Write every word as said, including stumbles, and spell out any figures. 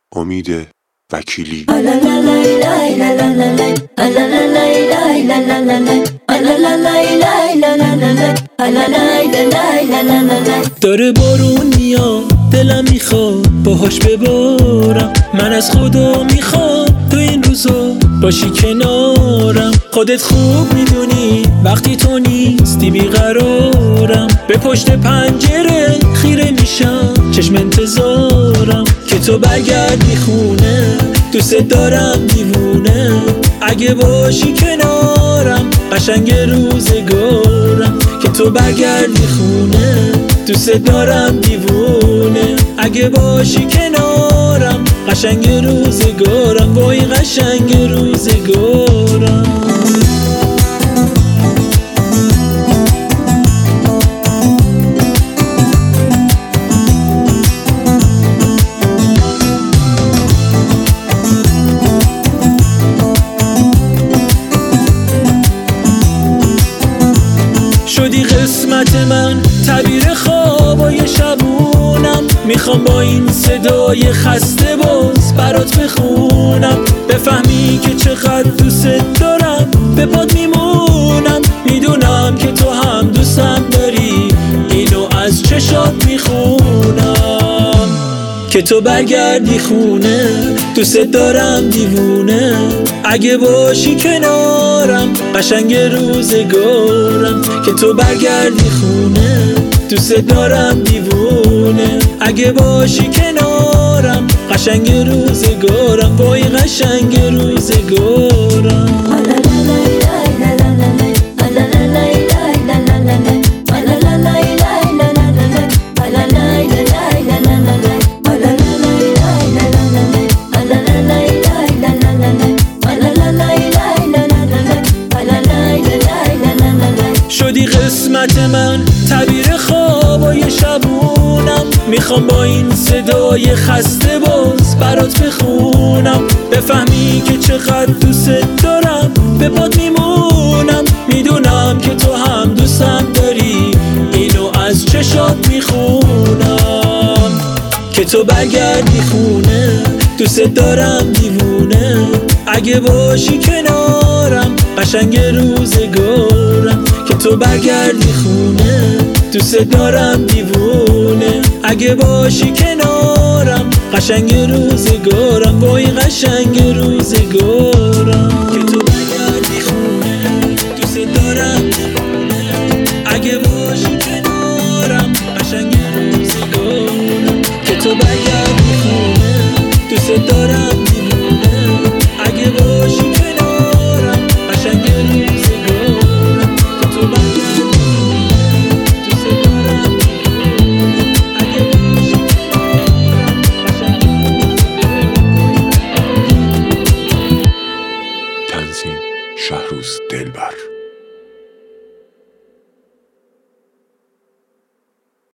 امید وکیلی. داره بارون میاد دلم میخواد باهاش ببارم، من از خدا میخوام تو این روزا باشی کنارم. خودت خوب میدونی وقتی تو نیستی بیقرارم، به پشت پنجره خیره میشم چشم انتظارم که تو برگردی خونه. دوست دارم دیوونه اگه باشی کنارم، قشنگ روزگارم که تو برگردی خونه. دوست دارم دیوونه اگه باشی کنارم، قشنگ روزگارم وای قشنگ روزگارم. شدی قسمت من تعبیر خوابای شبونم، میخوام با این صدای خسته باز برات بخونم، بفهمی که چقدر دوست دارم به پات میمونم. میدونم که تو هم دوستم داری، اینو از چشات میخونم که تو برگردی خونه. دوست دارم دیوونه اگه باشی کنارم، قشنگ روزگارم که تو برگردی خونه. دوست دارم دیوونه اگه باشی کنارم، قشنگ روزگارم وای قشنگ روزگارم. شدی قسمت من تعبیر خوابای شبونم، میخوام با این صدای خسته باز برات بخونم، بفهمی که چقدر دوست دارم به پات میمونم. میدونم که تو هم دوستم داری، اینو از چشات میخونم که تو برگردی خونه. دوست دارم دیوونه اگه باشی کنارم، قشنگ روزگارم که تو برگردی خونه. دوست دارم دیوونه اگه باشی کنارم، قشنگ روزگارم وای قشنگ روزگارم که تو برگردی خونه. دوست دارم دیوونه اگه باشی کنارم، قشنگ روزگارم که تو برگردی خونه. دوست دارم دیوونه اگه باشی کنارم، قشنگ روزگارم که تو برگردی خونه. دوست دارم دیوونه اگه باشی کنارم، قشنگ روزگارم. تنظیم شهروز دلبر.